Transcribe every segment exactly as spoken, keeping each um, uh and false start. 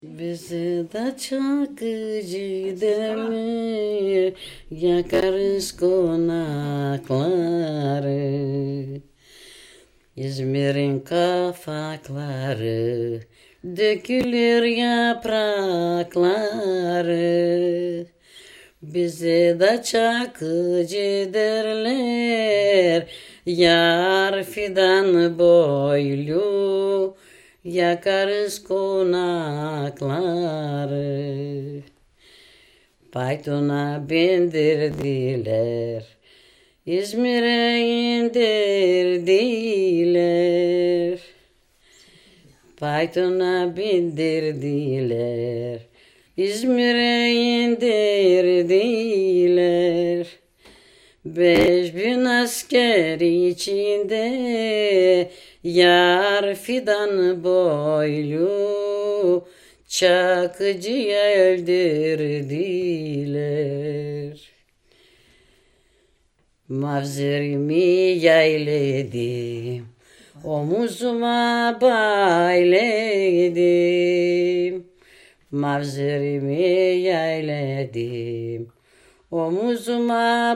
Bizi de çakıcı deli yakarız konakları. İzmir'in kafakları dökülür yaprakları. Bizi de çakıcı derler yar fidan boylu. Yakarız konakları. Faytona bindirdiler, İzmir'e indirdiler. Faytona bindirdiler, İzmir'e indirdiler. Beş bin asker içinde yar fidan boylu Çakıcı'yı öldürdüler. Mavzerimi yayledim, omuzuma bayledim. Mavzerimi yayledim, omuzuma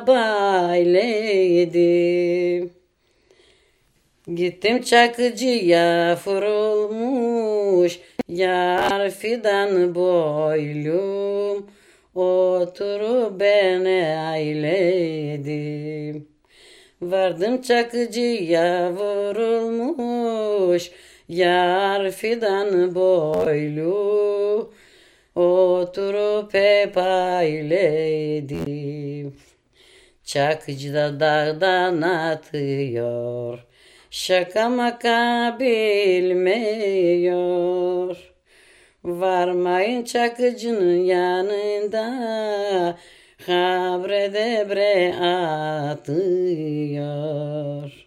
bayledim. Gittim Çakıcı'ya vurulmuş yar fidan boylum. Oturup beni ayledim. Vardım Çakıcı'ya vurulmuş yar fidan boylu. Oturup hep ayledim. Çakıcı da dağdan atıyor, şaka maka bilmiyor. Varmayın Çakıcı'nın yanında, habre debre atıyor.